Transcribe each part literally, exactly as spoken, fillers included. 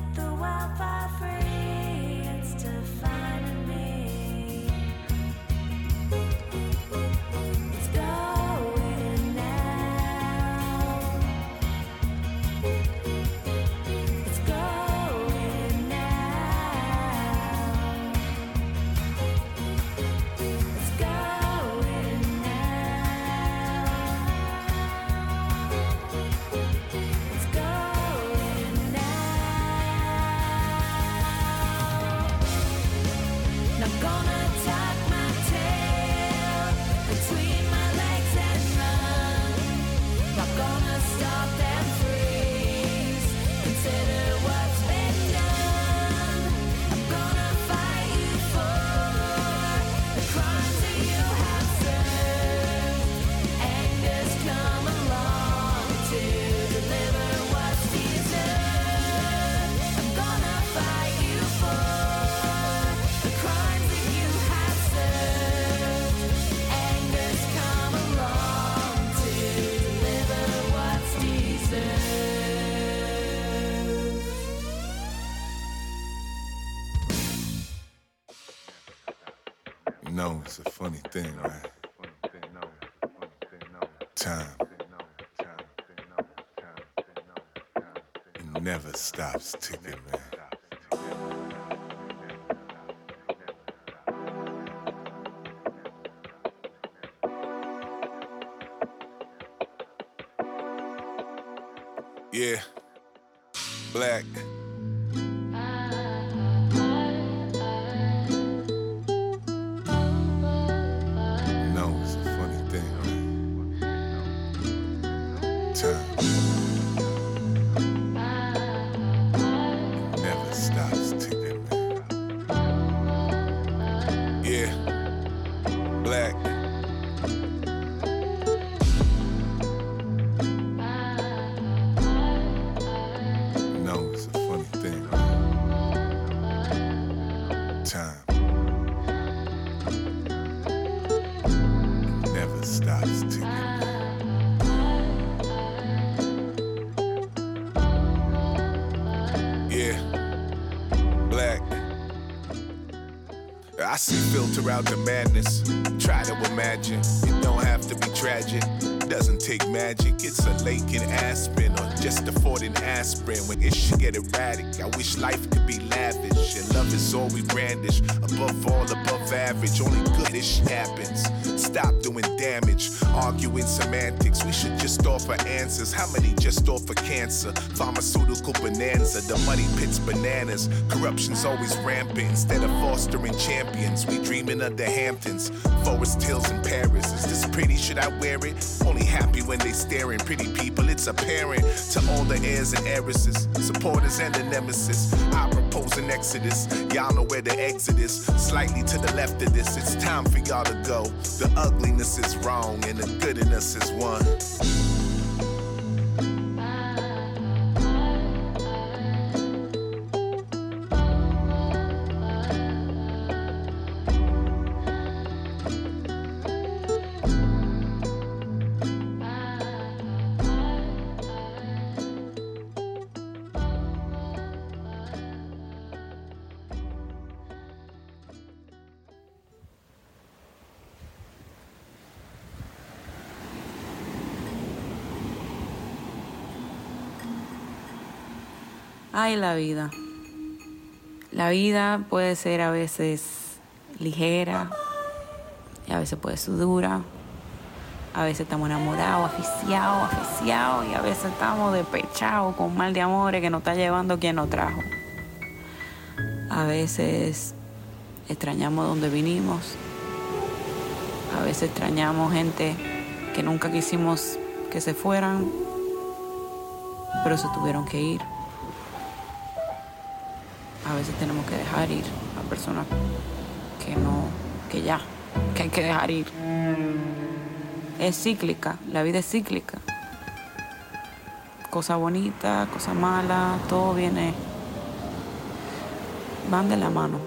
know it's a funny thing, right? Time. It never stops ticking, man. Yeah. Black. I see filter out the madness. Try to imagine, it don't have to be tragic. Doesn't take magic, it's a lake in Aspen or just affording aspirin. When it should get erratic, I wish life could be lavish. And love is all we brandish, above all, above average. Only goodish happens. Stop doing damage, arguing semantics. We should just offer answers. How many just offer cancer? Pharmaceutical bonanza, the money pits bananas. Corruption's always rampant. Instead of fostering champions, we dreaming of the Hamptons, Forest Hills in Paris. Is this pretty? Should I wear it? Only happy when they staring. Pretty people, it's apparent to all the heirs and heiresses, supporters and the nemesis. I propose an exodus. Y'all know where the exit is. Slightly to the left of this. It's time for y'all to go. The ugliness is wrong and the goodness is one. Ay, la vida. La vida puede ser a veces ligera, y a veces puede ser dura. A veces estamos enamorados, aficiados, aficiados, y a veces estamos despechados con mal de amores que nos está llevando quien nos trajo. A veces extrañamos donde vinimos. A veces extrañamos gente que nunca quisimos que se fueran, pero se tuvieron que ir. A veces tenemos que dejar ir a personas que no, que ya, que hay que dejar ir. Es cíclica, la vida es cíclica. Cosa bonita, cosa mala, todo viene, van de la mano.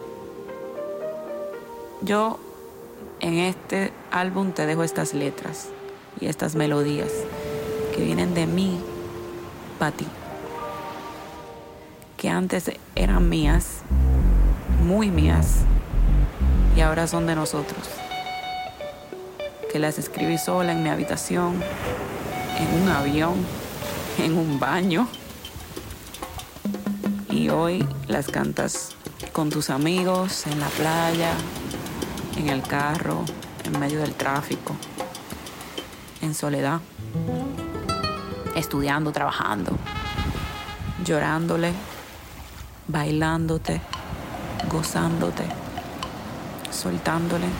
Yo en este álbum te dejo estas letras y estas melodías que vienen de mí para ti. que antes eran mías, muy mías, y ahora son de nosotros. Que las escribí sola en mi habitación, en un avión, en un baño. Y hoy las cantas con tus amigos, en la playa, en el carro, en medio del tráfico, en soledad, estudiando, trabajando, llorándole, bailándote, gozándote, soltándole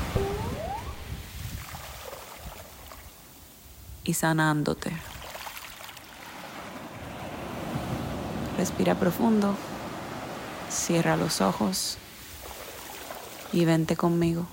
y sanándote. Respira profundo, cierra los ojos y vente conmigo.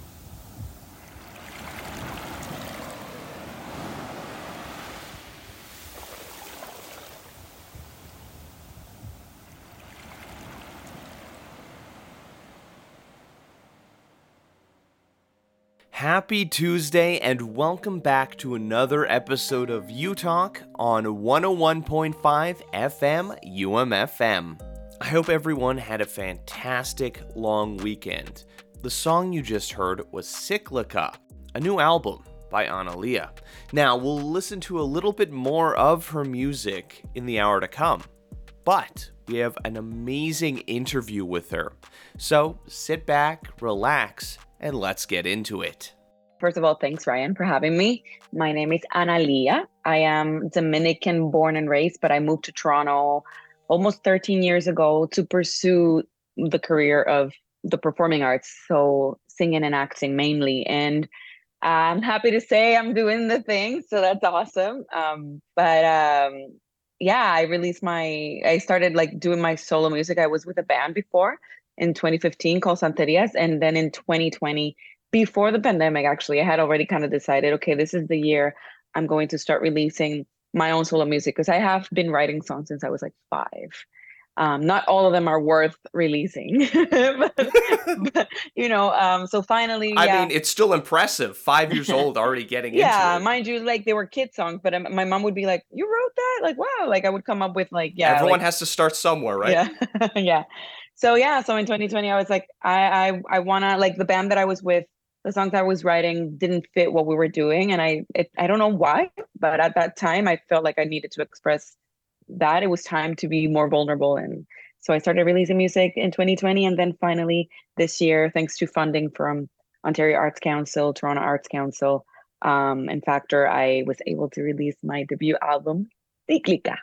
Happy Tuesday and welcome back to another episode of U Talk on one oh one point five F M U M F M. I hope everyone had a fantastic long weekend. The song you just heard was Cyclica, a new album by Analia. Now, we'll listen to a little bit more of her music in the hour to come, but we have an amazing interview with her. So sit back, relax, and let's get into it. First of all, thanks, Ryan, for having me. My name is Analia. I am Dominican born and raised, but I moved to Toronto almost thirteen years ago to pursue the career of the performing arts, so singing and acting mainly. And I'm happy to say I'm doing the thing, so that's awesome. Um, but um, yeah, I released my, I started like doing my solo music. I was with a band before in twenty fifteen called Santerias. And then in twenty twenty, before the pandemic, actually, I had already kind of decided, okay, this is the year I'm going to start releasing my own solo music, because I have been writing songs since I was like five. Um, not all of them are worth releasing, but, but, you know, um, so finally, I yeah. mean, it's still impressive. Five years old, already getting yeah, into it. mind you, like they were kid songs, but um, my mom would be like, "You wrote that?" Like, wow! Like I would come up with like, yeah. Everyone like, has to start somewhere, right? Yeah, yeah. So yeah, so in twenty twenty, I was like, I, I, I wanna like the band that I was with. The songs I was writing didn't fit what we were doing, and I, it, I don't know why, but at that time, I felt like I needed to express that it was time to be more vulnerable, and so I started releasing music in twenty twenty, and then finally this year, thanks to funding from Ontario Arts Council, Toronto Arts Council, um, and Factor, I was able to release my debut album, Cyclica.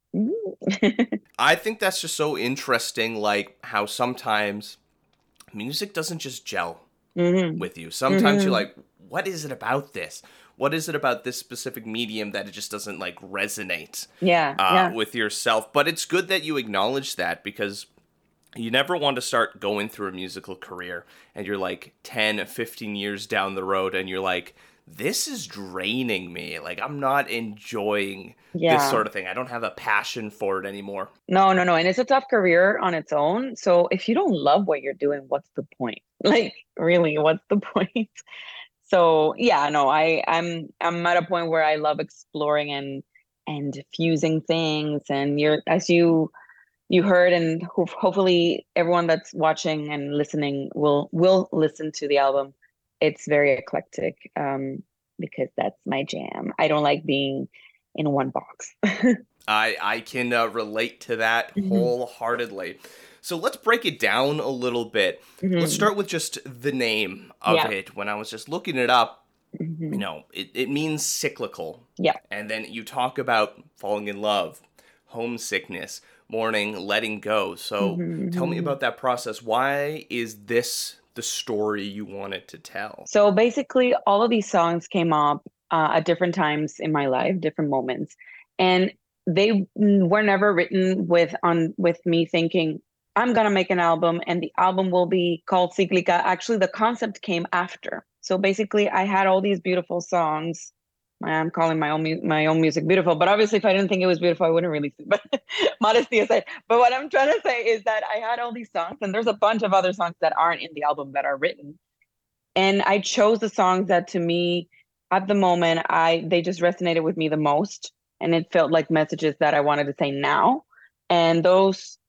I think that's just so interesting, like how sometimes music doesn't just gel mm-hmm. with you. Sometimes mm-hmm. you're like, what is it about this? What is it about this specific medium that it just doesn't like resonate yeah, uh, yeah. with yourself? But it's good that you acknowledge that, because you never want to start going through a musical career and you're like ten, fifteen years down the road and you're like, this is draining me. Like, I'm not enjoying yeah. this sort of thing. I don't have a passion for it anymore. No, no, no. And it's a tough career on its own. So if you don't love what you're doing, what's the point? Like, really, what's the point? So yeah, no, I, I'm I'm at a point where I love exploring and and fusing things. And you're as you you heard, and ho- hopefully everyone that's watching and listening will will listen to the album. It's very eclectic, um, because that's my jam. I don't like being in one box. I I can uh, relate to that Mhm. wholeheartedly. So let's break it down a little bit. Mhm. Let's start with just the name of Yeah. it. When I was just looking it up, Mhm. you know, it, it means cyclical. Yeah. And then you talk about falling in love, homesickness, mourning, letting go. So Mhm, tell me mhm. about that process. Why is this the story you wanted to tell? So basically, all of these songs came up uh, at different times in my life, different moments, and they mm, were never written with on with me thinking I'm gonna make an album and the album will be called Cyclica. Actually, the concept came after. So basically, I had all these beautiful songs. I'm calling my own mu- my own music beautiful, but obviously, if I didn't think it was beautiful, I wouldn't release it. But modesty aside, but what I'm trying to say is that I had all these songs, and there's a bunch of other songs that aren't in the album that are written, and I chose the songs that to me at the moment I they just resonated with me the most, and it felt like messages that I wanted to say now. And those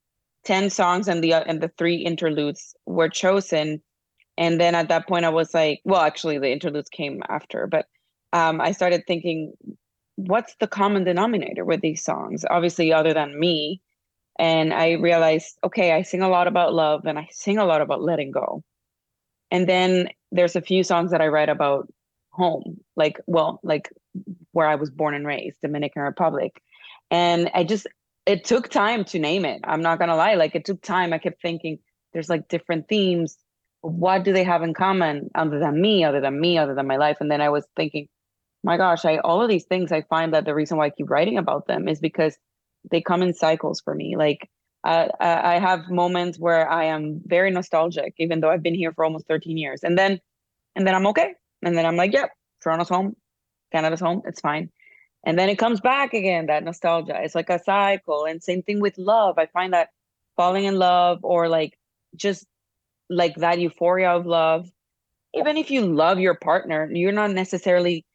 ten songs and the uh, and the three interludes were chosen. And then at that point I was like, well, actually the interludes came after, but um, I started thinking, what's the common denominator with these songs? Obviously, other than me. And I realized, okay, I sing a lot about love and I sing a lot about letting go. And then there's a few songs that I write about home, like, well, like where I was born and raised, Dominican Republic. And I just, it took time to name it. I'm not going to lie. Like, it took time. I kept thinking there's like different themes. What do they have in common other than me, other than me, other than my life? And then I was thinking, my gosh, I, all of these things, I find that the reason why I keep writing about them is because they come in cycles for me. Like, uh, I have moments where I am very nostalgic, even though I've been here for almost thirteen years. And then, and then I'm okay. And then I'm like, yep, Toronto's home, Canada's home, it's fine. And then it comes back again, that nostalgia. It's like a cycle. And same thing with love. I find that falling in love, or like just like that euphoria of love, even if you love your partner, you're not necessarily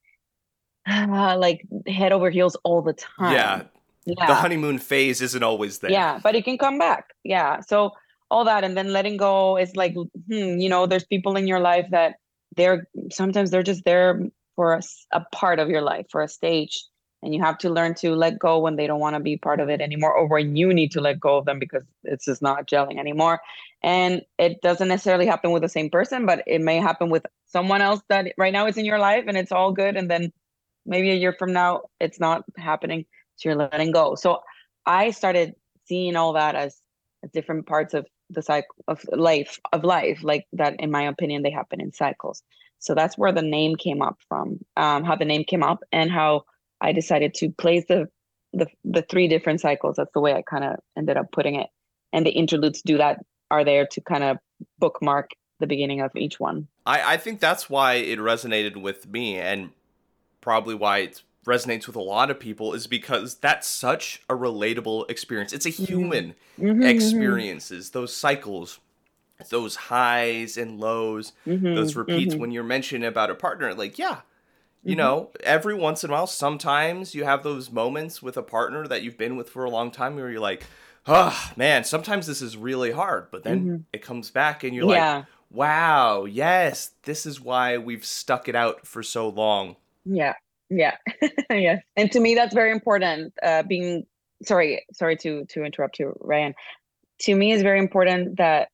uh, like head over heels all the time. Yeah. Yeah. The honeymoon phase isn't always there. Yeah, but it can come back. Yeah. So all that, and then letting go is like, hmm, you know, there's people in your life that they're sometimes they're just there for a, a part of your life, for a stage, and you have to learn to let go when they don't want to be part of it anymore, or when you need to let go of them because it's just not gelling anymore. And it doesn't necessarily happen with the same person, but it may happen with someone else that right now is in your life, and it's all good. And then maybe a year from now, it's not happening. So you're letting go. So I started seeing all that as, as different parts of the cycle of life, of life, like that, in my opinion, they happen in cycles. So that's where the name came up from, um, how the name came up, and how I decided to place the, the, the three different cycles. That's the way I kind of ended up putting it. And the interludes do that, are there to kind of bookmark the beginning of each one. I, I think that's why it resonated with me, and probably why it's resonates with a lot of people, is because that's such a relatable experience. It's a human mm-hmm. experiences, mm-hmm. those cycles, those highs and lows, mm-hmm. those repeats. Mm-hmm. When you're mentioning about a partner, like, yeah, you mm-hmm. know, every once in a while, sometimes you have those moments with a partner that you've been with for a long time where you're like, oh man, sometimes this is really hard, but then mm-hmm. it comes back and you're yeah. like, wow, yes, this is why we've stuck it out for so long. Yeah. Yeah. Yes. And to me, that's very important. Uh, being sorry, sorry to, to interrupt you, Ryan. To me, it's very important that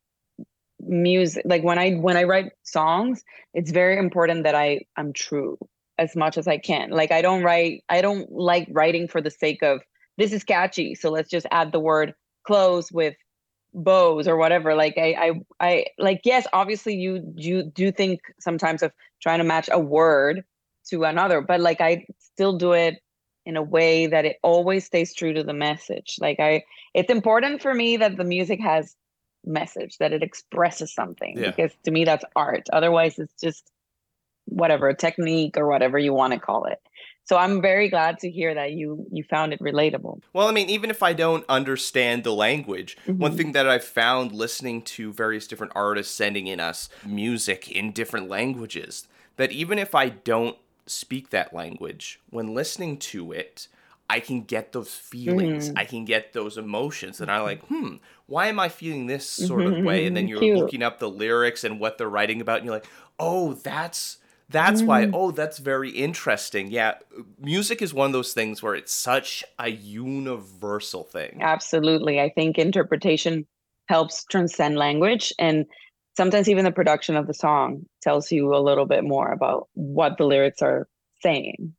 music, like when I, when I write songs, it's very important that I, I'm true as much as I can. Like, I don't write, I don't like writing for the sake of, this is catchy, so let's just add the word clothes with bows or whatever. Like I, I, I like, yes, obviously you, you do think sometimes of trying to match a word to another, but like I still do it in a way that it always stays true to the message. Like I, it's important for me that the music has message, that it expresses something, yeah. because to me that's art. Otherwise it's just whatever, a technique or whatever you want to call it. So I'm very glad to hear that you you found it relatable. Well, I mean, even if I don't understand the language, mm-hmm. one thing that I've found listening to various different artists sending in us music in different languages, that even if I don't speak that language, when listening to it, I can get those feelings, mm-hmm. I can get those emotions, and I'm like, hmm, why am I feeling this sort mm-hmm. of way? And then you're Cute. looking up the lyrics and what they're writing about, and you're like, oh, that's that's mm-hmm. why, oh, that's very interesting. Yeah, music is one of those things where it's such a universal thing. Absolutely. I think interpretation helps transcend language, and sometimes even the production of the song tells you a little bit more about what the lyrics are saying.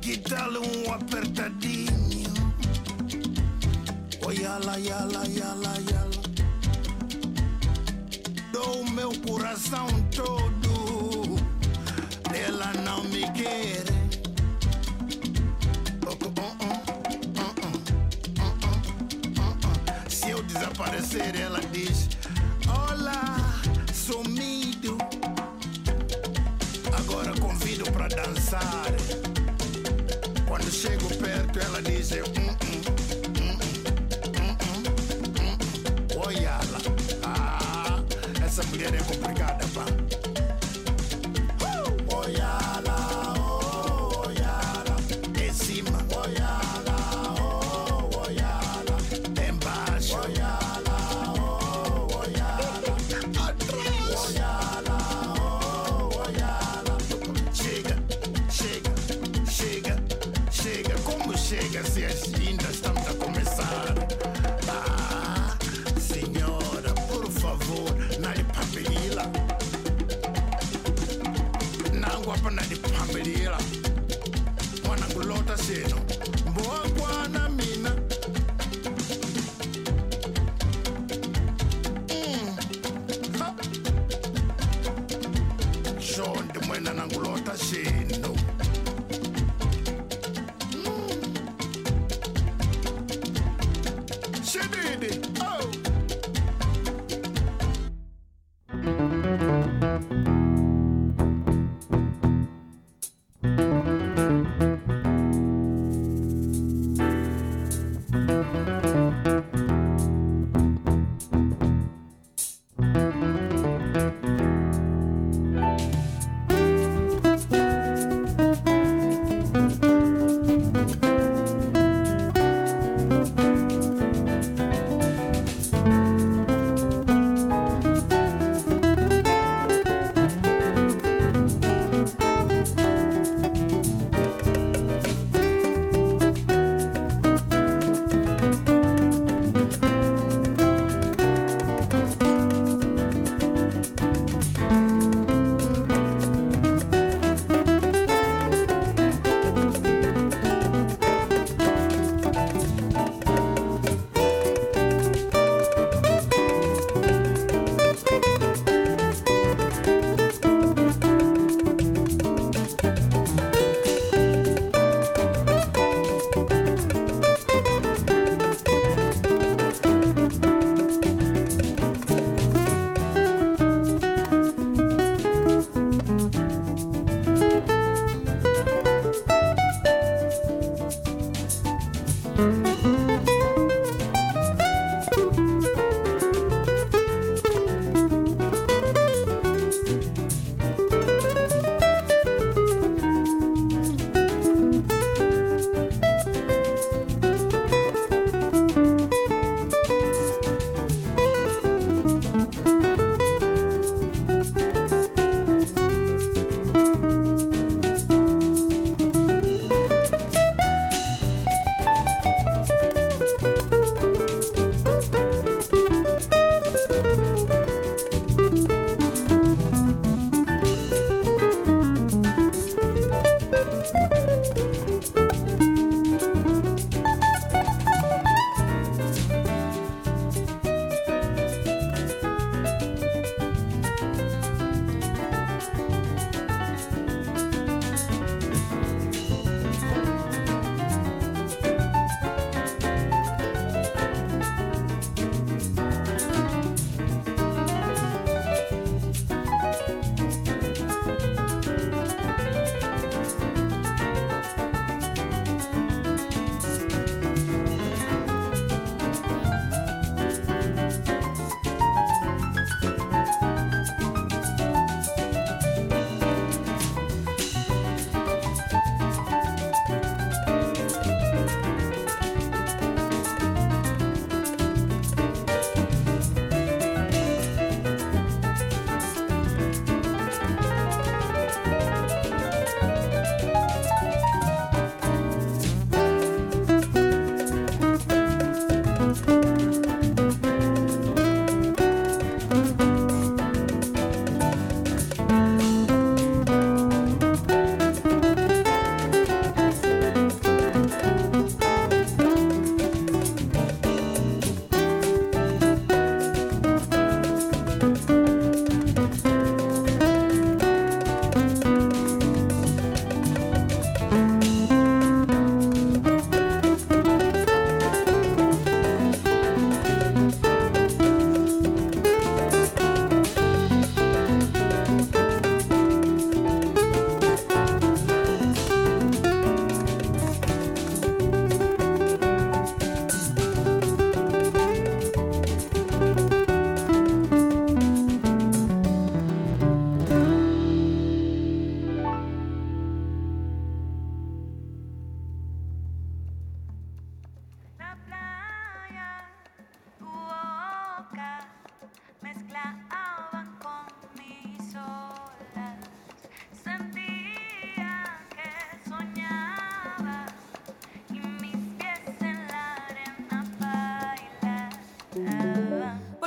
que tal um apertadinho? Oh, yala, yala, yala, yala. Dou o meu coração todo, ela não me quer. Se eu desaparecer, ela diz: olá, sumido. Agora convido pra dançar. Quando chego perto, ela diz: hum, hum, hum, hum, hum, hum. Olha lá, ah, essa mulher é complicada, pá. Uh! Olha lá, oh, olha lá, em cima, olha lá, oh, olha lá, embaixo, olha lá, oh, olha lá, atrás, olha lá, oh, olha lá. Chega, chega, chega, chega, como chega se ainda estamos a começar? Ah, senhora, por favor, não é papelila. Não guapa na de papelila. Wana gulota seno, boa guana mina. Mm. Ha. Show de mwena na gulota seno. Shedidi, oh.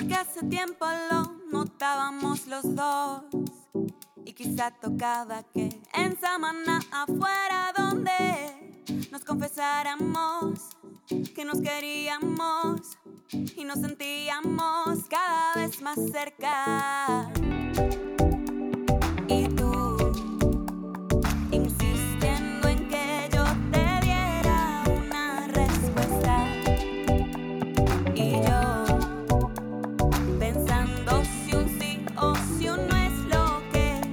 porque hace tiempo lo notábamos los dos. Y quizá tocaba que en Samaná afuera donde nos confesáramos que nos queríamos y nos sentíamos cada vez más cerca. Y tú insistiendo en que yo te diera una respuesta. Y yo pensando si un sí o si un no es lo que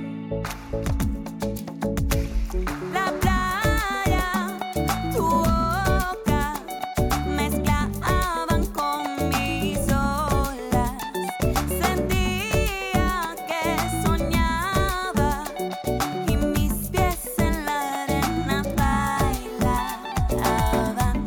la playa, tu boca mezclaban con mis olas. Sentía que soñaba y mis pies en la arena bailaban.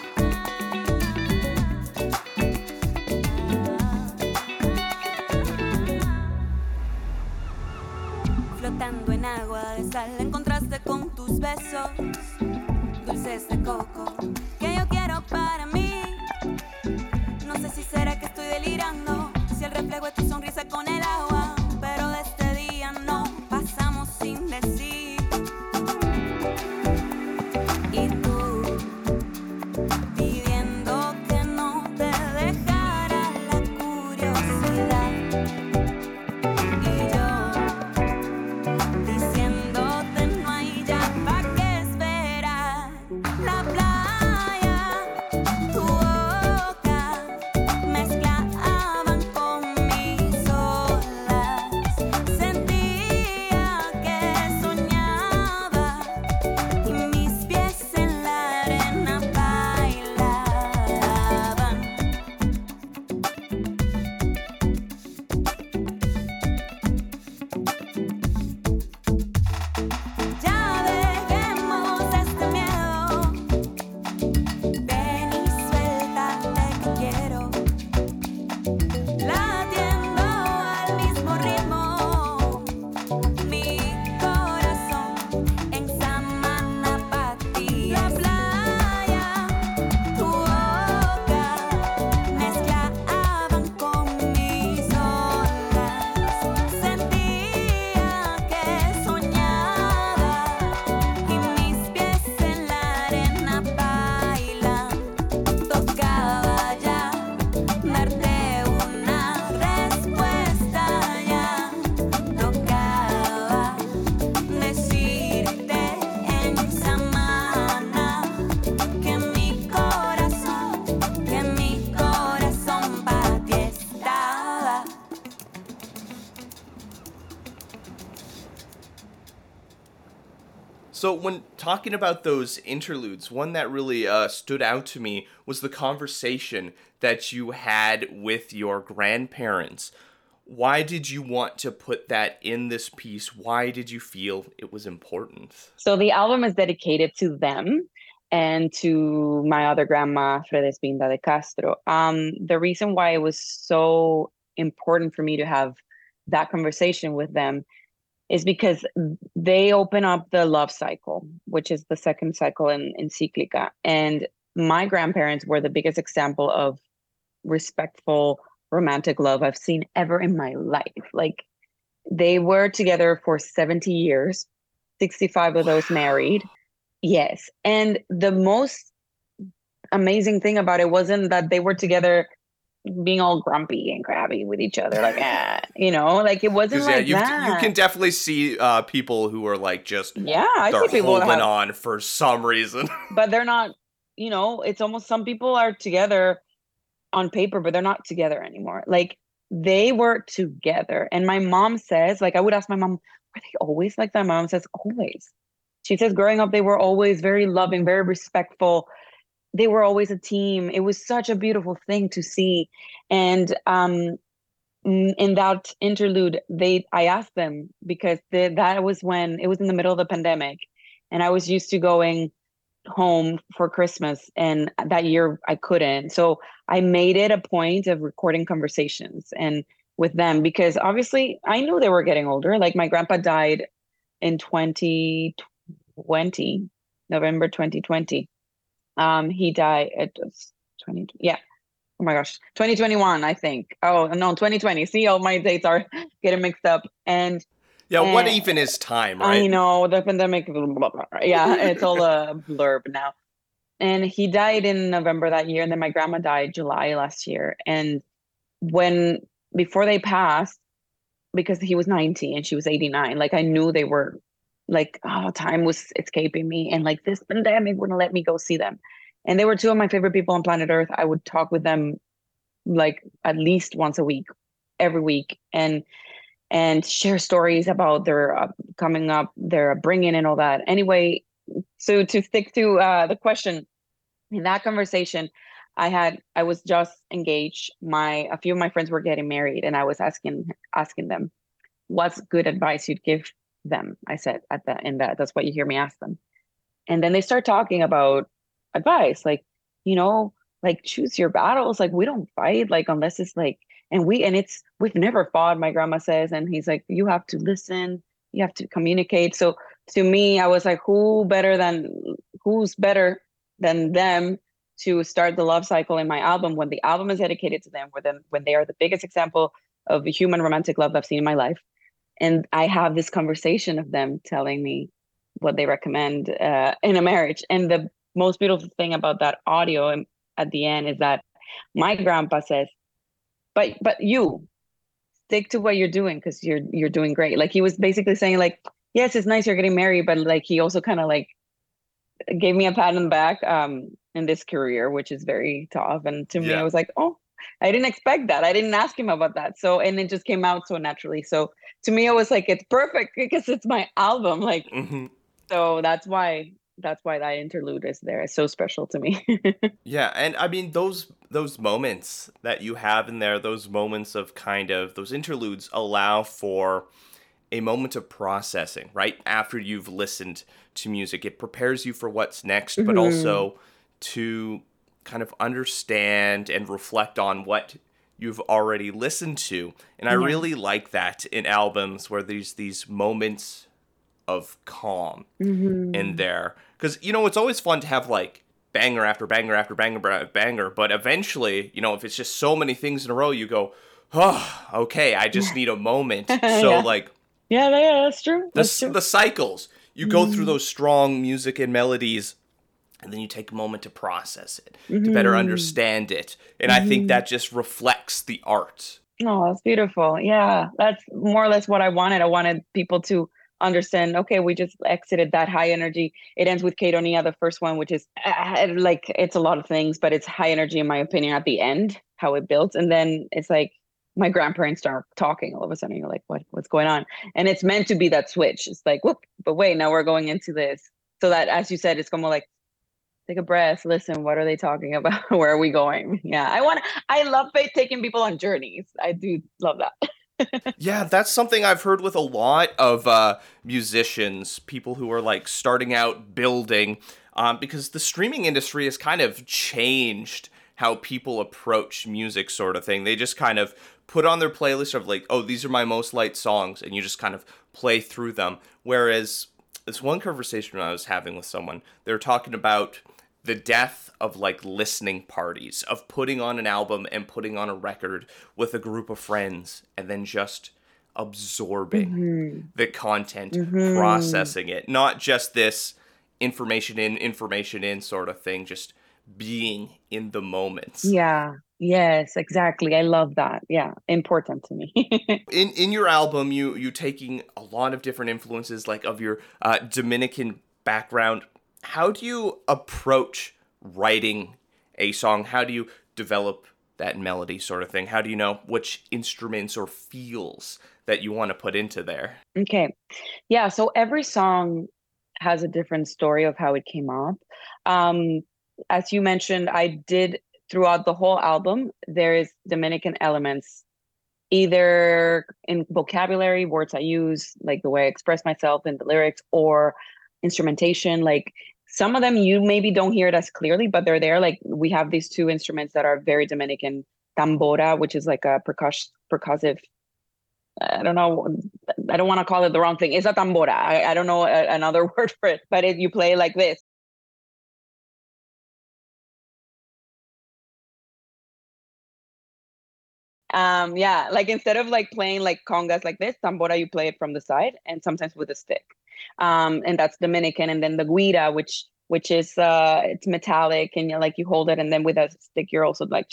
Flotando en agua de sal, encontraste con tus besos dulces de coco que yo quiero para mí. No sé si será que estoy delirando, si el reflejo de tu sonrisa con el agua, pero de este día no pasamos sin decir. Y tú pidiendo que no te dejara la curiosidad. Y yo diciéndote no hay ya pa' qué esperar. La playa, tu boca mezclaban con mis olas. Sentía que soñaba y mis pies en la arena bailaban. Ya dejemos este miedo. Ven y suéltate que quiero. Latiendo al mismo ritmo. Mi corazón en Samaná pa' ti. La playa, tu boca mezclaban con mis olas. Sentía que soñaba y mis pies en la arena bailan. Tocaba ya darte una respuesta ya. Tocaba decirte en Samaná que mi corazón, que mi corazón para ti estaba. So, when talking about those interludes, one that really uh, stood out to me was the conversation that you had with your grandparents. Why did you want to put that in this piece? Why did you feel it was important? So the album is dedicated to them and to my other grandma, Fredespinda de Castro. Um, the reason why it was so important for me to have that conversation with them is because they open up the love cycle, which is the second cycle in Encyclica. And my grandparents were the biggest example of respectful romantic love I've seen ever in my life. Like, they were together for seventy years, sixty-five of those married. Yes. And the most amazing thing about it wasn't that they were together being all grumpy and crabby with each other, like, ah, you know, like it wasn't Because yeah, like you that. you can definitely see uh, people who are like just yeah, I they're see people that holding have, on for some reason. but they're not, you know, it's almost some people are together on paper, but they're not together anymore. Like, they were together. And my mom says, like, I would ask my mom, were they always like that? My mom says, always. She says, growing up, they were always very loving, very respectful. They were always a team. It was such a beautiful thing to see. And um, mm, in that interlude, they I asked them because the, that was when it was in the middle of the pandemic, and I was used to going home for Christmas, and that year I couldn't. So I made it a point of recording conversations and with them, because obviously I knew they were getting older. Like, my grandpa died in twenty twenty, November twenty twenty. Um, he died at twenty, yeah. oh my gosh, twenty twenty-one, I think. Oh no, twenty twenty. See, all my dates are getting mixed up. And Yeah, what and even is time, I right? know the pandemic. Blah, blah, blah. Yeah, it's all a blurb now. And he died in November that year, and then my grandma died July last year. And when before they passed, because he was ninety and she was eighty-nine, like I knew they were like, oh, time was escaping me, and like this pandemic wouldn't let me go see them. And they were two of my favorite people on planet Earth. I would talk with them like at least once a week, every week, and and share stories about their uh, coming up, their upbringing, and all that. Anyway, so to stick to uh, the question, in that conversation, I had I was just engaged. My a few of my friends were getting married, and I was asking asking them, "What's good advice you'd give them?" I said at the in that that's what you hear me ask them, and then they start talking about advice, like, you know, like choose your battles. Like we don't fight, like unless it's like, and we and it's we've never fought. My grandma says, and he's like, you have to listen, you have to communicate. So to me, I was like, who better than who's better than them to start the love cycle in my album when the album is dedicated to them, when them when they are the biggest example of human romantic love I've seen in my life. And I have this conversation of them telling me what they recommend uh, in a marriage. And the most beautiful thing about that audio and at the end is that my grandpa says, "But but you stick to what you're doing because you're you're doing great." Like he was basically saying, like, yes, it's nice you're getting married, but like he also kind of like gave me a pat on the back um, in this career, which is very tough. And to me, I Yeah. was like, oh, I didn't expect that. I didn't ask him about that. So, and it just came out so naturally. So to me, I was like, it's perfect because it's my album. Like, hmm so that's why, that's why that interlude is there. It's so special to me. Yeah, and I mean those those moments that you have in there, those moments of kind of those interludes allow for a moment of processing, right? After you've listened to music, it prepares you for what's next, but hmm also to kind of understand and reflect on what you've already listened to. And I Yeah. really like that in albums where there's these moments of calm in hmm there. Because, you know, it's always fun to have like banger after banger after banger bra- banger, but eventually, you know, if it's just so many things in a row, you go, oh, okay, I just need a moment. So, yeah. like, Yeah. Yeah. That's true. the, That's s- true. the cycles, you go through Mm-hmm. those strong music and melodies, and then you take a moment to process it, to better Mm-hmm. understand it. And I think Mm-hmm. that just reflects the art. Oh, that's beautiful. Yeah, that's more or less what I wanted. I wanted people to understand, okay, we just exited that high energy. It ends with Cadonia, the first one, which is uh, like, it's a lot of things, but it's high energy, in my opinion, at the end, how it builds. And then it's like my grandparents start talking all of a sudden. You're like, what, what's going on? And it's meant to be that switch. It's like, whoop, but wait, now we're going into this. So that, as you said, it's como like, take a breath, listen, what are they talking about? Where are we going? Yeah, I want I love fa- taking people on journeys. I do love that. Yeah, that's something I've heard with a lot of uh, musicians, people who are like starting out building, um, because the streaming industry has kind of changed how people approach music, sort of thing. They just kind of put on their playlist of like, oh, these are my most liked songs, and you just kind of play through them. Whereas this one conversation I was having with someone, they were talking about the death of like listening parties, of putting on an album and putting on a record with a group of friends and then just absorbing hmm the content, hmm processing it, not just this information in, information in sort of thing, just being in the moments. Yeah. Yes, exactly. I love that. Yeah, important to me. In in your album, you you taking a lot of different influences, like of your uh, Dominican background. How do you approach writing a song? How do you develop that melody, sort of thing? How do you know which instruments or feels that you want to put into there? Okay. Yeah, so every song has a different story of how it came up. Um, as you mentioned, I did throughout the whole album, there is Dominican elements either in vocabulary, words I use, like the way I express myself in the lyrics, or instrumentation. Like some of them you maybe don't hear it as clearly, but they're there. Like we have these two instruments that are very Dominican, tambora, which is like a percuss- percussive. I don't know. I don't want to call it the wrong thing. It's a tambora. I, I don't know a, another word for it, but it, you play like this. um, yeah, like instead of like playing like congas like this, tambora you play it from the side and sometimes with a stick. Um, and that's Dominican. And then the guira, which which is uh, it's metallic and you like you hold it, and then with a stick you're also like.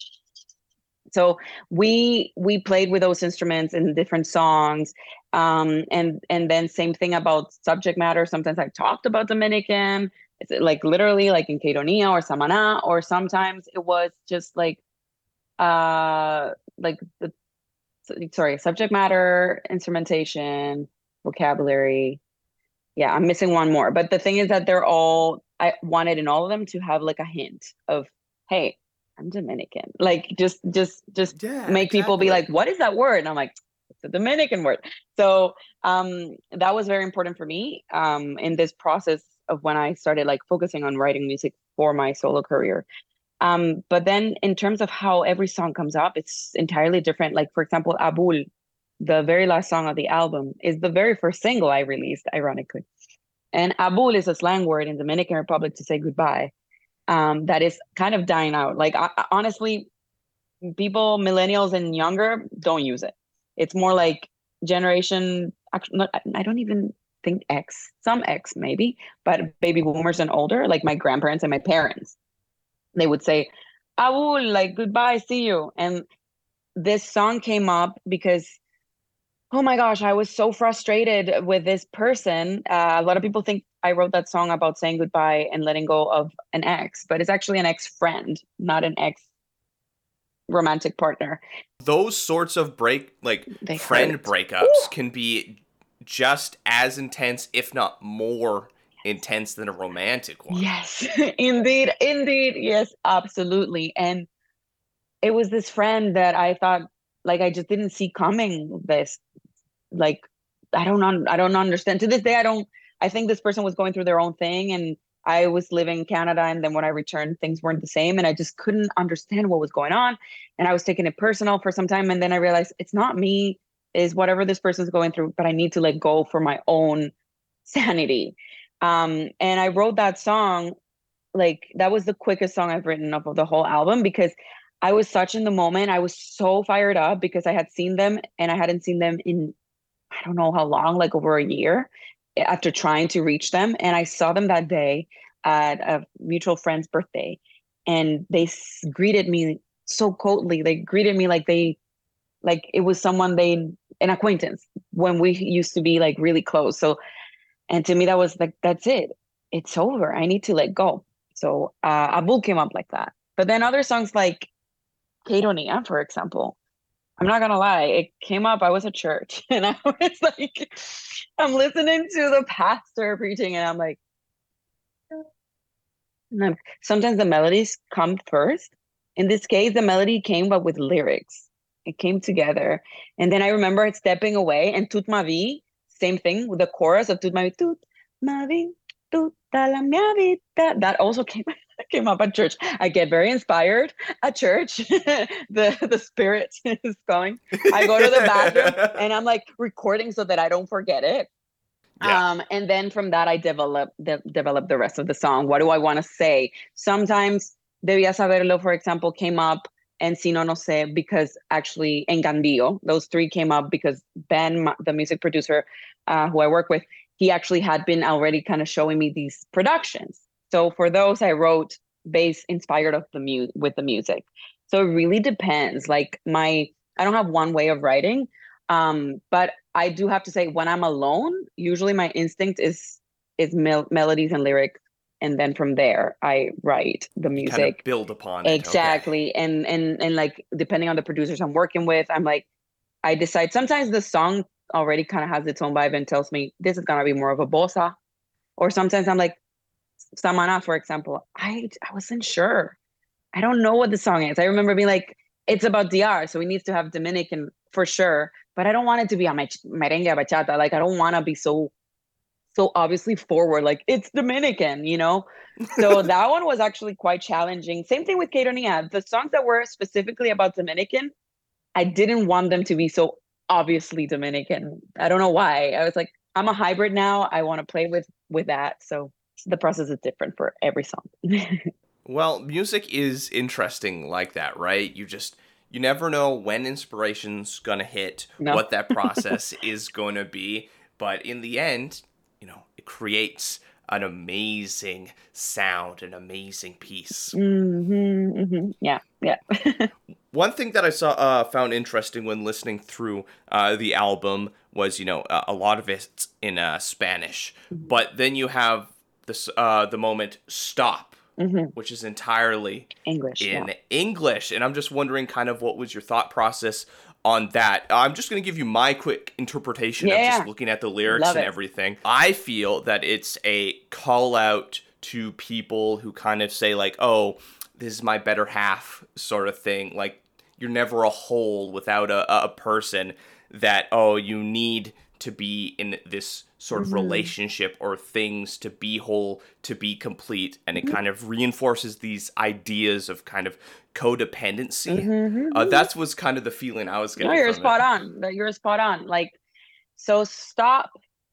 So we we played with those instruments in different songs, um, and and then same thing about subject matter. Sometimes I talked about Dominican, it's like literally like in Queironia or Samaná, or sometimes it was just like uh like the sorry subject matter, instrumentation, vocabulary. Yeah, I'm missing one more, but the thing is that they're all I wanted in all of them to have like a hint of hey. I'm Dominican. Like just just just Yeah, make people be exactly. like, what is that word? And I'm like, it's a Dominican word. So um that was very important for me um in this process of when I started like focusing on writing music for my solo career. Um, but then in terms of how every song comes up, it's entirely different. Like for example, Abul, the very last song of the album, is the very first single I released, ironically. And Abul is a slang word in Dominican Republic to say goodbye. Um, that is kind of dying out. Like I, I- honestly, people, millennials and younger, don't use it. It's more like generation. Actually, not, I don't even think X. Some X maybe, but baby boomers and older, like my grandparents and my parents, they would say, "I will like goodbye, see you." And this song came up because oh my gosh, I was so frustrated with this person. Uh, a lot of people think I wrote that song about saying goodbye and letting go of an ex, but it's actually an ex friend, not an ex romantic partner. Those sorts of break, like They friend hurt. breakups, can be just as intense, if not more intense, than a romantic one. Yes, indeed, indeed. Yes, absolutely. And it was this friend that I thought, like, I just didn't see coming this. Like, I don't un- I don't understand. To this day, I don't. I think this person was going through their own thing, and I was living in Canada. And then when I returned, things weren't the same, and I just couldn't understand what was going on. And I was taking it personal for some time, and then I realized it's not me. Is whatever this person's going through, but I need to let go for my own sanity. Um, and I wrote that song like that was the quickest song I've written of the whole album because I was such in the moment. I was so fired up because I had seen them and I hadn't seen them in I don't know how long, like over a year after trying to reach them. And I saw them that day at a mutual friend's birthday and they s- greeted me so coldly. They greeted me like they, like it was someone they, an acquaintance when we used to be like really close. So, and to me, that was like, that's it. It's over. I need to let go. So uh, Abul came up like that. But then other songs like Queironia, for example, I'm not gonna lie, it came up. I was at church and I was like, I'm listening to the pastor preaching, and I'm like, and then sometimes the melodies come first. In this case, the melody came but with lyrics. It came together. And then I remember it stepping away and Tut ma vie, same thing with the chorus of Tut ma vie, Tut ma vie, tutta la mia vita. That also came came up at church. I get very inspired at church. the the spirit is going. I go to the bathroom and I'm like recording so that I don't forget it. Yeah. Um, and then from that, I develop de- develop the rest of the song. What do I want to say? Sometimes Debía Saberlo, for example, came up, and Si No No Sé, because actually Engandillo, those three came up because Ben, ma- the music producer uh, who I work with, he actually had been already kind of showing me these productions. So for those, I wrote bass inspired of the mu- with the music. So it really depends. Like my, I don't have one way of writing. Um, but I do have to say, when I'm alone, usually my instinct is is mel- melodies and lyrics, and then from there I write the You kind of music. build upon it. Okay. Exactly, and and and like depending on the producers I'm working with, I'm like, I decide. Sometimes the song already kind of has its own vibe and tells me this is gonna be more of a bossa, or sometimes I'm like, Samana, for example. I I wasn't sure. I don't know what the song is. I remember being like, it's about D R, so it needs to have Dominican for sure. But I don't want it to be a mech- merengue bachata. Like I don't want to be so so obviously forward. Like it's Dominican, you know. So that one was actually quite challenging. Same thing with Queironia. The songs that were specifically about Dominican, I didn't want them to be so obviously Dominican. I don't know why. I was like, I'm a hybrid now. I want to play with with that. So the process is different for every song. Well, music is interesting like that, right? You just you never know when inspiration's gonna hit, No. what that process is gonna be. But in the end, you know, it creates an amazing sound, an amazing piece. Mm-hmm, mm-hmm. Yeah, yeah. One thing that I saw uh, found interesting when listening through uh, the album was, you know, uh, a lot of it in uh, Spanish, but then you have this uh, the moment "stop," Mm-hmm. which is entirely English. in Yeah. English, and I'm just wondering, kind of, what was your thought process on that? I'm just going to give you my quick interpretation of Yeah. just looking at the lyrics Love and it. everything. I feel that it's a call out to people who kind of say like, "Oh, this is my better half," sort of thing. Like, you're never a whole without a, a person. That, oh, you need to be in this sort of Mm-hmm. relationship or things to be whole, to be complete. And it Mm-hmm. kind of reinforces these ideas of kind of codependency. Mm-hmm. Uh, that was kind of the feeling I was getting No, you're from spot it. on. That You're spot on. Like, so stop.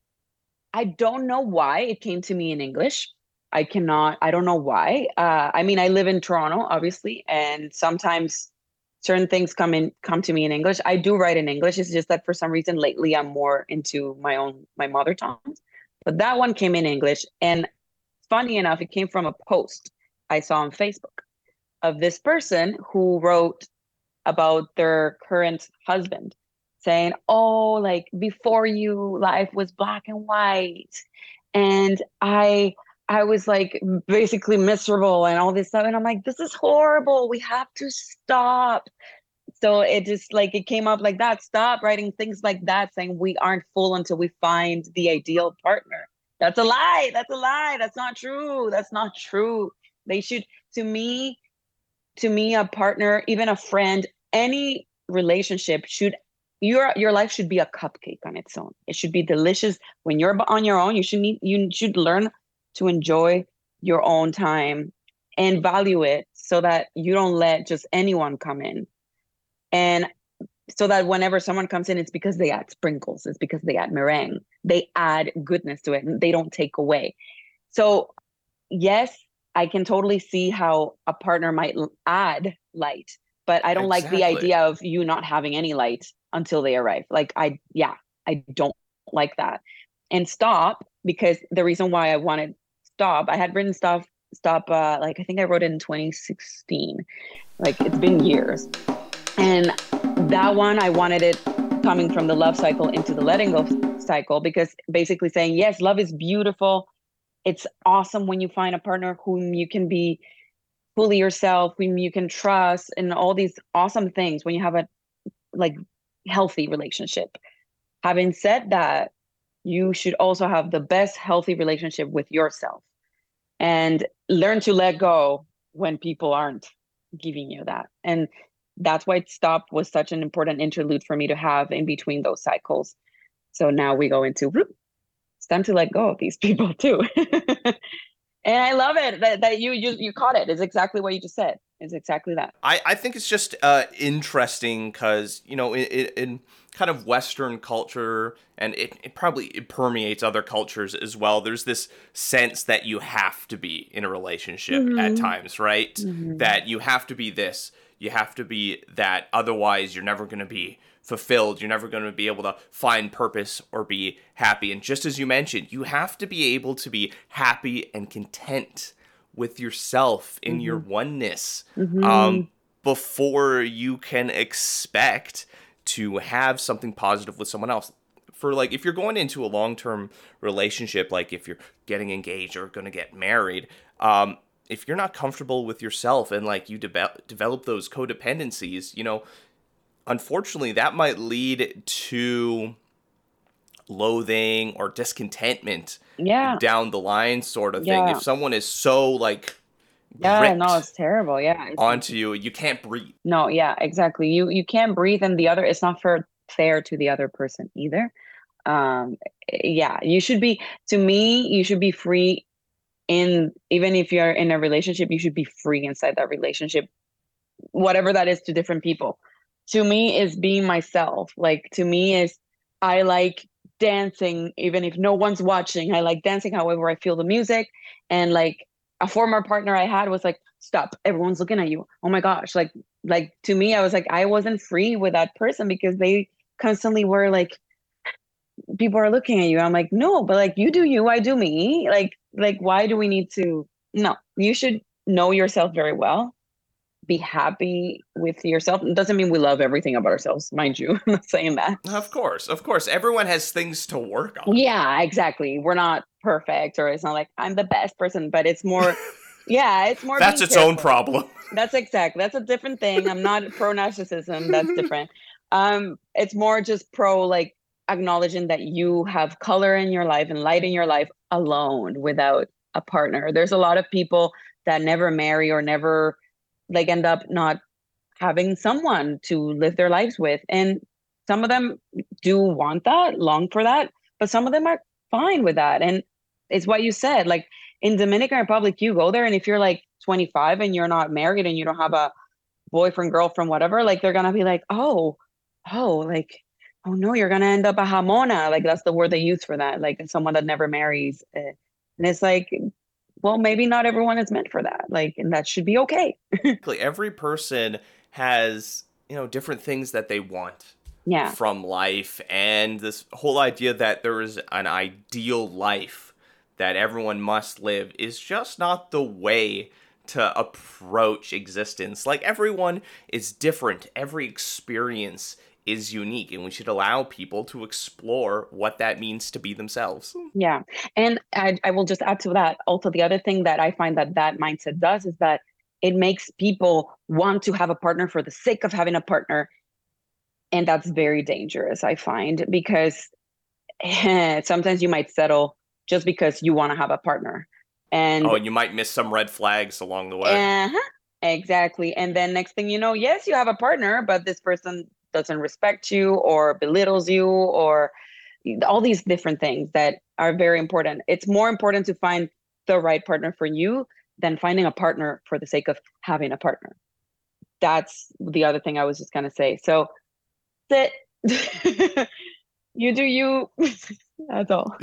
I don't know why it came to me in English. I cannot, I don't know why. Uh, I mean, I live in Toronto, obviously, and sometimes certain things come in come to me in English. I do write in English. It's just that for some reason lately I'm more into my own my mother tongue. But that one came in English. And funny enough, it came from a post I saw on Facebook of this person who wrote about their current husband, saying, "Oh, like before you, life was black and white, and I, I was like basically miserable and all this stuff." And I'm like, "This is horrible. We have to stop." So it just like it came up like that. Stop writing things like that, saying we aren't full until we find the ideal partner. That's a lie. That's a lie. That's not true. That's not true. They should, to me, to me, a partner, even a friend, any relationship should your your life should be a cupcake on its own. It should be delicious when you're on your own. You should need you should learn to enjoy your own time and value it so that you don't let just anyone come in. And so that whenever someone comes in, it's because they add sprinkles, it's because they add meringue, they add goodness to it, and they don't take away. So yes, I can totally see how a partner might l- add light, but I don't like the Exactly. idea of you not having any light until they arrive. Like I, yeah, I don't like that. And stop, because the reason why I wanted stop, I had written stuff, stop, uh, like I think I wrote it in twenty sixteen. Like it's been years. And that one, I wanted it coming from the love cycle into the letting go cycle, because basically saying, yes, love is beautiful. It's awesome when you find a partner whom you can be fully yourself, whom you can trust, and all these awesome things when you have a like healthy relationship. Having said that, you should also have the best healthy relationship with yourself and learn to let go when people aren't giving you that. And that's why stop was such an important interlude for me to have in between those cycles. So now we go into whoop, it's time to let go of these people too. And I love it that, that you, you you caught it. It's exactly what you just said. It's exactly that. I, I think it's just uh, interesting because, you know, in, in kind of Western culture, and it, it probably it permeates other cultures as well, there's this sense that you have to be in a relationship Mm-hmm. at times, right? Mm-hmm. That you have to be this, you have to be that, otherwise you're never going to be fulfilled, you're never going to be able to find purpose or be happy. And just as you mentioned, you have to be able to be happy and content with yourself in Mm-hmm. your oneness, Mm-hmm. um, before you can expect to have something positive with someone else. For like, if you're going into a long-term relationship, like if you're getting engaged or going to get married, um, if you're not comfortable with yourself and like you de- develop those codependencies, you know, unfortunately that might lead to loathing or discontentment Yeah. down the line, sort of thing. Yeah. If someone is so like Yeah. gripped No, it's terrible. Yeah. It's, onto you, you can't breathe. no. Yeah. Exactly. You you can't breathe, and the other. It's not fair fair to the other person either. Um. Yeah. You should be. To me, you should be free. In even if you're in a relationship, you should be free inside that relationship, whatever that is to different people. To me, is being myself. Like to me, is I like dancing even if no one's watching. I like dancing however I feel the music. And like a former partner I had was like, stop, everyone's looking at you. Oh my gosh, like like to me, I was like, I wasn't free with that person because they constantly were like, people are looking at you. I'm like, no, but like you do you, I do me. Like, like why do we need to? No, you should know yourself very well. Be happy with yourself. It doesn't mean we love everything about ourselves, mind you. I'm not saying that. Of course, of course. Everyone has things to work on. Yeah, exactly. We're not perfect, or it's not like I'm the best person, but it's more, yeah, it's more. That's being its own careful. problem. That's exactly. That's a different thing. I'm not pro narcissism. That's different. Um, it's more just pro like acknowledging that you have color in your life and light in your life alone without a partner. There's a lot of people that never marry or never like end up not having someone to live their lives with. And some of them do want that, long for that, but some of them are fine with that. And it's what you said, like in Dominican Republic, you go there and if you're like twenty-five and you're not married and you don't have a boyfriend, girlfriend, whatever, like they're gonna be like, oh, oh, like, oh no, you're gonna end up a jamona. Like that's the word they use for that, like someone that never marries. And it's like, well, maybe not everyone is meant for that. Like, and that should be okay. Every person has, you know, different things that they want Yeah. from life, and this whole idea that there is an ideal life that everyone must live is just not the way to approach existence. Like, everyone is different. Every experience is unique, and we should allow people to explore what that means to be themselves. Yeah. And I, I will just add to that. Also, the other thing that I find that that mindset does is that it makes people want to have a partner for the sake of having a partner. And that's very dangerous, I find, because sometimes you might settle just because you want to have a partner. And oh, and you might miss some red flags along the way. Uh-huh, exactly. And then next thing you know, yes, you have a partner, but this person doesn't respect you or belittles you or all these different things that are very important. It's more important to find the right partner for you than finding a partner for the sake of having a partner. That's the other thing I was just going to say. So that you do you. That's all.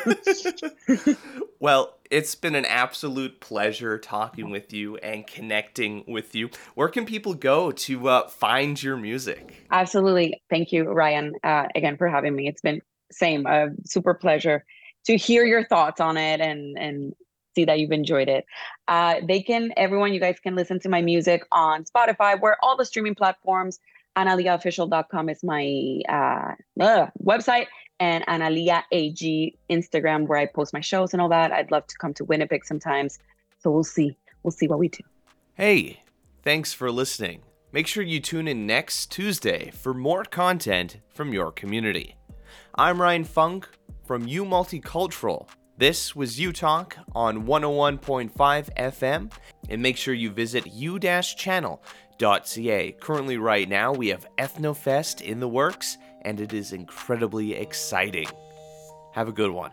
Well, it's been an absolute pleasure talking with you and connecting with you. Where can people go to uh, find your music? Absolutely. Thank you, Ryan, uh, again for having me. It's been same, a super pleasure to hear your thoughts on it and and see that you've enjoyed it. Uh, they can, everyone, you guys can listen to my music on Spotify, where all the streaming platforms. analia official dot com is my uh, uh, website, and Analia A G Instagram, where I post my shows and all that. I'd love to come to Winnipeg sometimes. So we'll see. We'll see what we do. Hey, thanks for listening. Make sure you tune in next Tuesday for more content from your community. I'm Ryan Funk from U Multicultural. This was U Talk on one oh one point five F M, and make sure you visit u dash channel dot c a. Currently right now we have EthnoFest in the works, and it is incredibly exciting. Have a good one.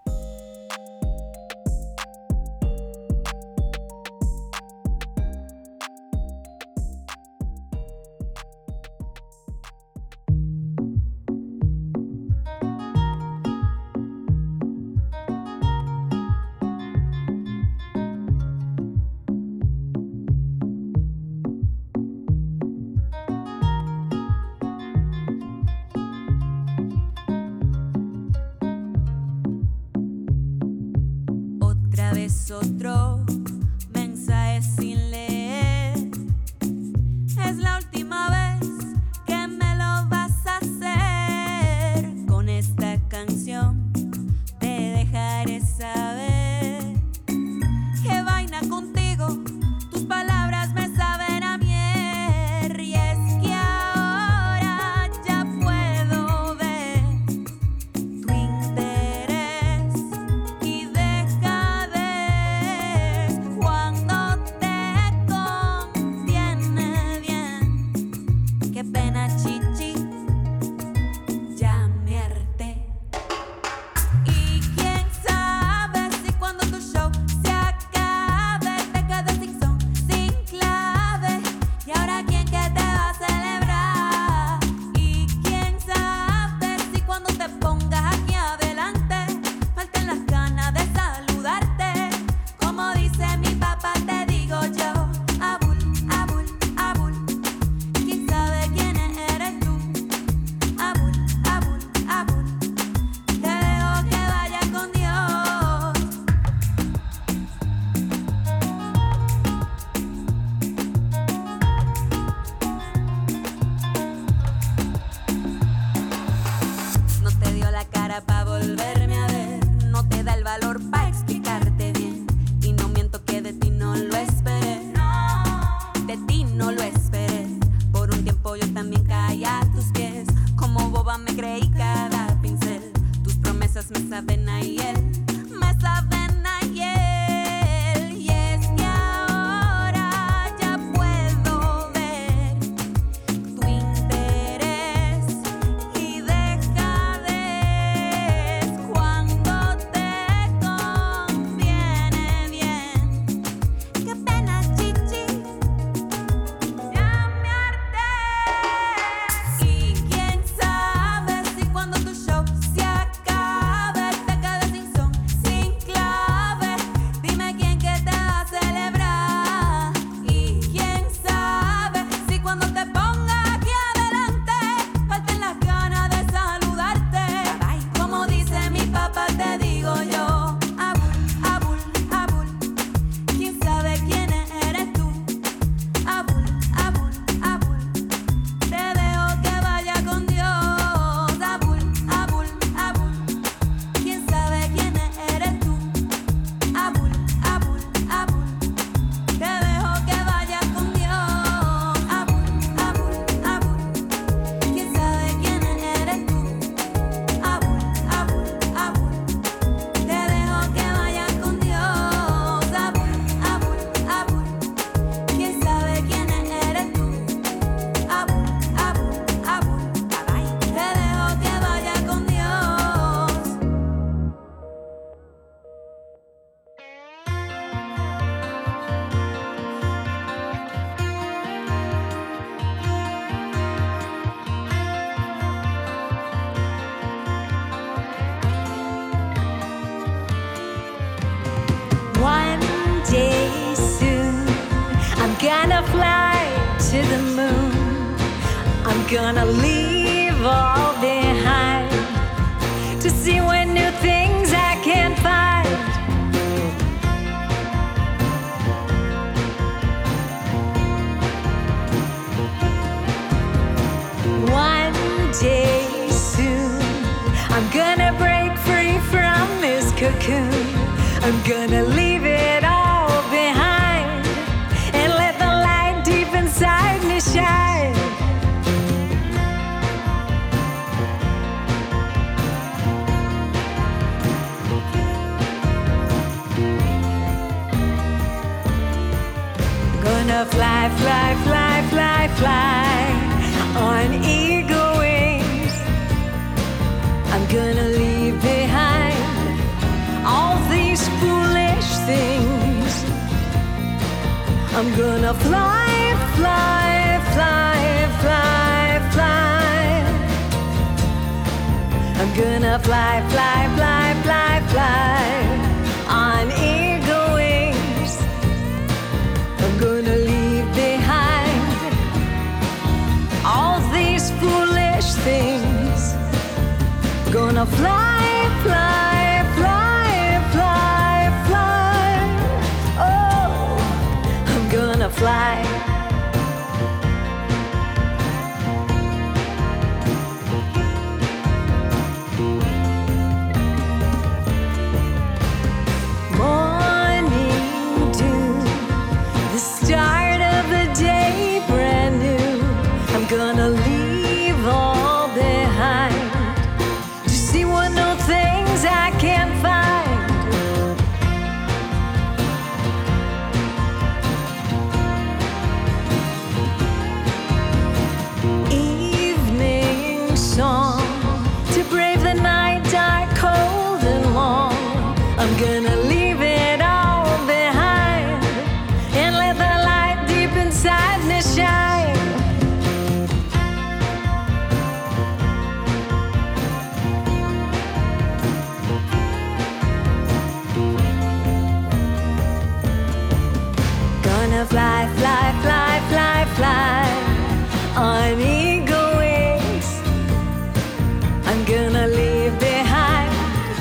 Otra vez otro mensaje sin leer. Es la última vez que me lo vas a hacer. Con esta canción te dejaré saber qué vaina contigo. Tus palabras me saben a miel. Y es que ahora ya puedo ver tu interés y deja de gonna fly to the moon. I'm gonna leave all behind to see what new things I can find. One day soon, I'm gonna break free from this cocoon. I'm gonna leave it all behind and let the light deep inside me shine. Gonna fly, fly, fly, fly, fly on eagle wings. I'm gonna leave behind all these foolish things. I'm gonna fly, fly, fly, fly, fly. I'm gonna fly, fly, fly, fly, fly on eagle wings. I'm gonna leave behind all these foolish things. Gonna fly, fly, fly, fly, fly. Oh, I'm gonna fly. Morning dew, the start of the day, brand new. I'm gonna leave all behind to see what new things I can find. Evening song to brave the night dark, cold and long. I'm gonna leave it all behind and let the light deep inside me shine. Gonna fly, fly, fly, fly, fly on eagle wings. I'm gonna leave behind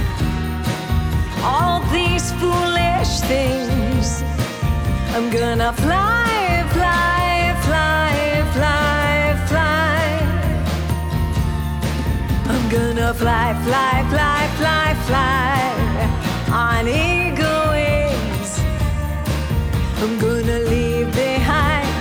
all these foolish things. I'm gonna fly, fly, fly, fly, fly. I'm gonna fly, fly, fly, fly, fly on eagle wings. I'm gonna leave behind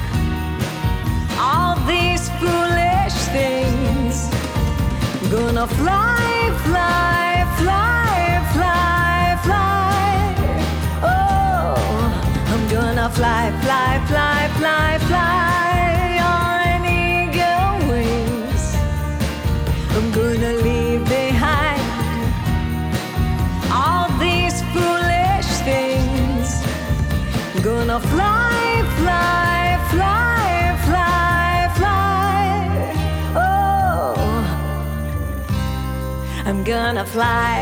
all these foolish things. I'm gonna fly, fly, fly, fly, fly. Oh, I'm gonna fly, fly, fly, fly, fly on eagle wings. I'm gonna leave behind all these foolish things. I'm gonna fly, fly, fly, fly, fly. Oh, I'm gonna fly.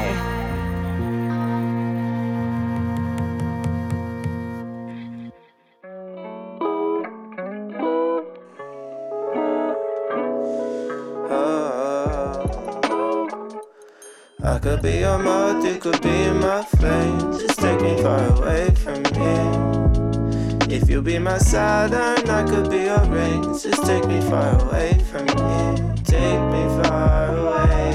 I could be your moth, you could be my flame. Just take me far away from here. If you be my Saturn, I could be your rings. Just take me far away from here. Take me far away.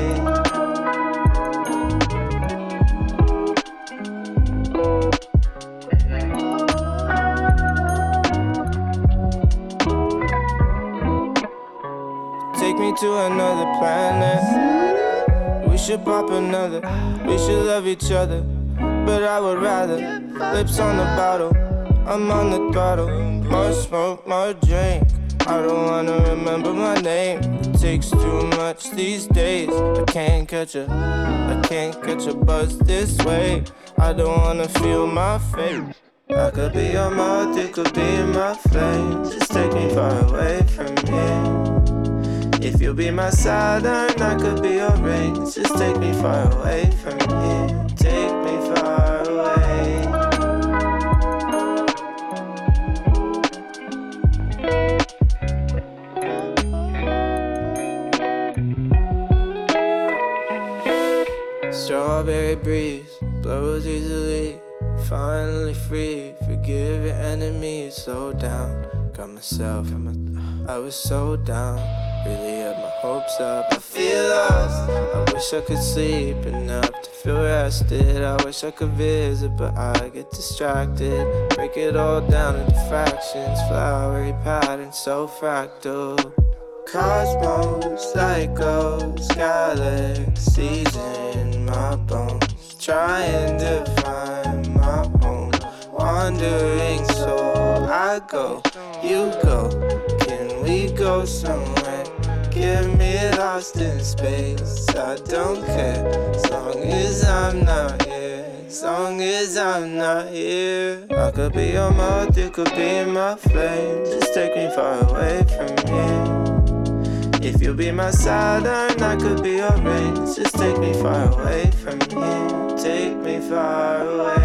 Take me to another planet. We should pop another. We should love each other. But I would rather lips on the bottle. I'm on the throttle. More smoke, more drink. I don't wanna remember my name. It takes too much these days. I can't catch a, I can't catch a buzz this way. I don't wanna feel my fate. I could be your moth, you could be my flame. Just take me far away from here. If you be my Saturn, I could be your rings. Just take me far away from here. Take me far away. January breeze blows easily, finally free. Forgive your enemies, so down. Got myself, I was so down. Really had my hopes up. I feel lost. I wish I could sleep enough to feel rested. I wish I could visit, but I get distracted. Break it all down into fractions, flowery patterns, so fractal. Cosmos, cycles, galaxies in my bones, trying to find my home. Wandering soul, I go, you go. Can we go somewhere? Get me lost in space. I don't care, as long as I'm not here. As long as I'm not here. I could be your moth, you could be my flame. Just take me far away from here. If you be my Saturn, I could be your rain. Just take me far away from here. Take me far away.